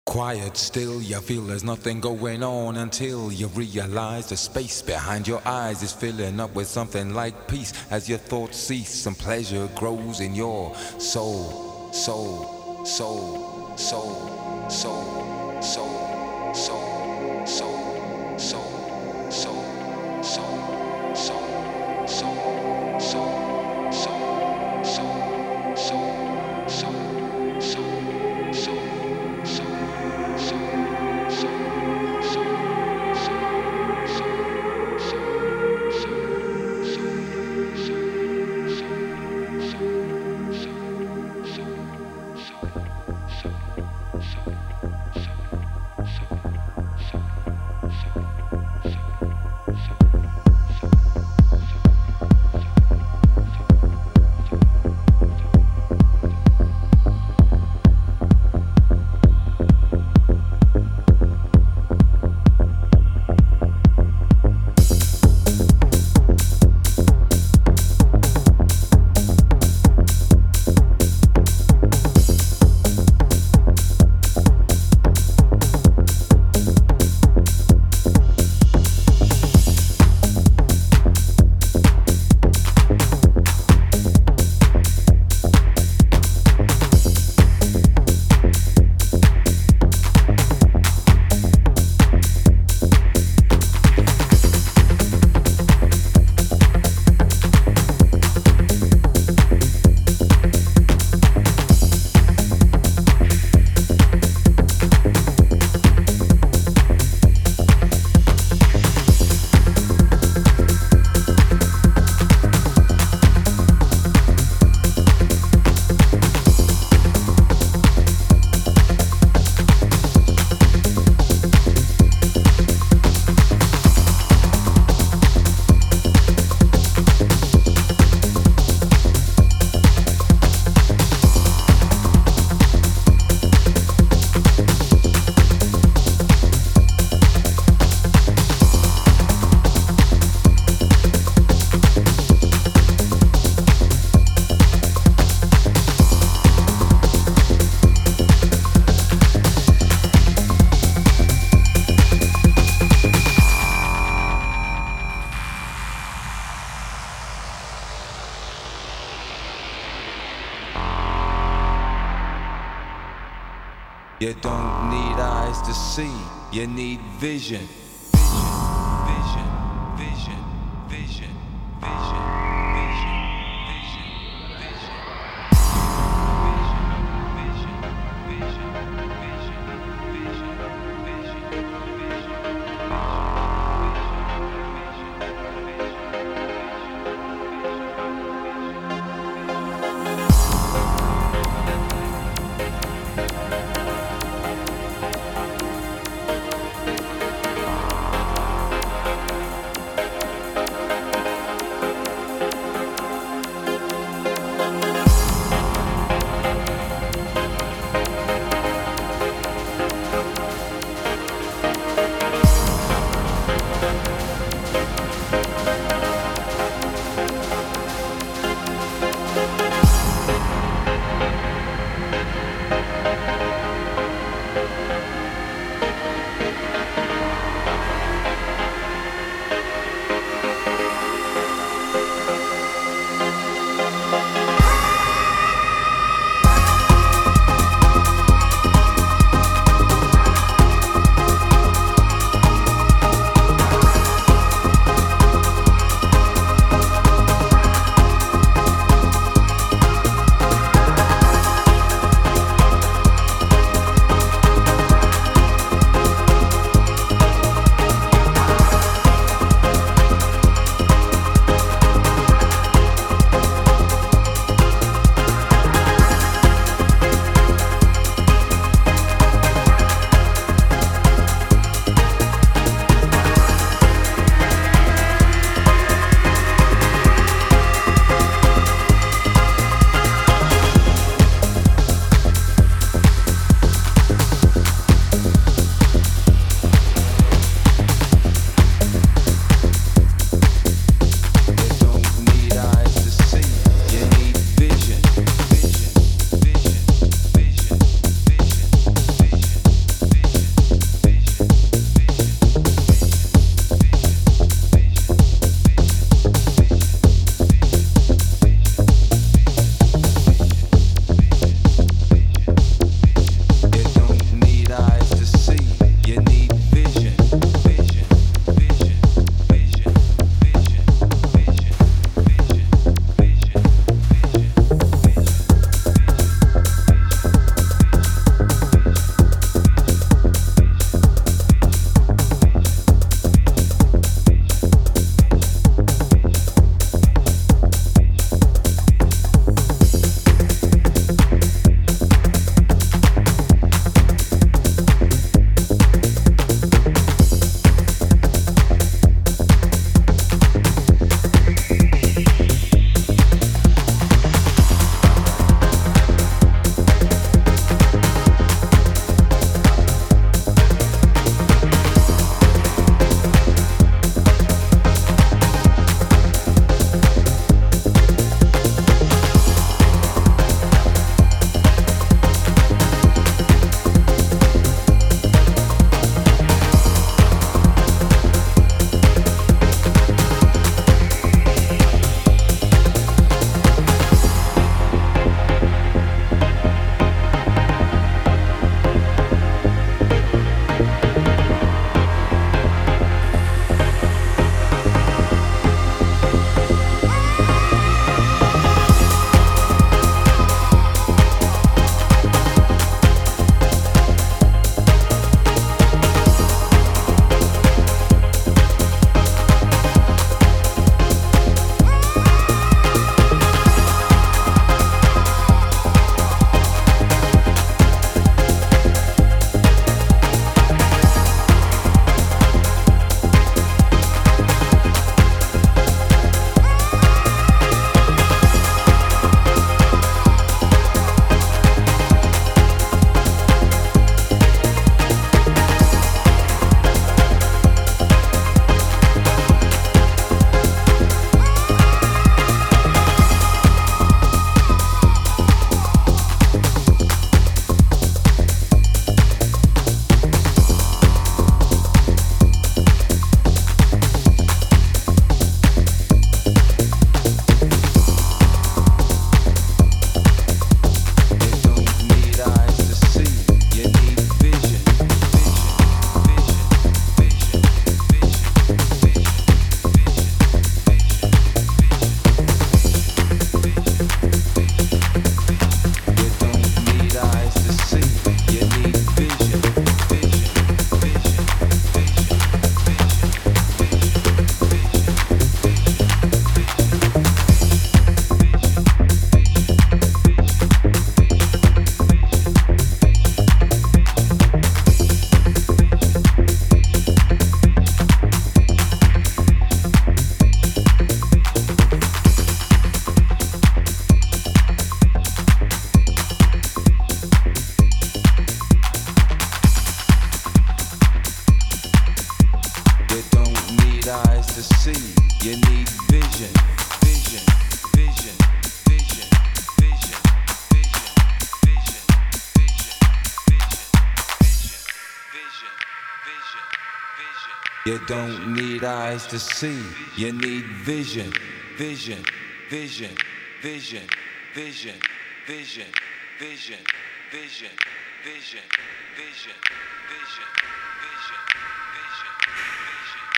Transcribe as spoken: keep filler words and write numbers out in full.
Quiet, still, you feel there's nothing going on until you realize the space behind your eyes is filling up with something like peace. As your thoughts cease, some pleasure grows in your soul, soul, soul, soul, soul, soul, soul, soul, soul, soul, soul, soul, soul, soul. You don't need eyes to see, you need vision. Vision, vision, vision, vision, vision, vision, vision, vision. Vision, vision, vision, vision, vision, vision, vision. to see. You need vision, vision, vision, vision, vision, vision, vision, vision, vision, vision. You don't need eyes to see. You need vision, vision, vision, vision, vision, vision, vision, vision, vision, vision, vision, vision, vision, vision.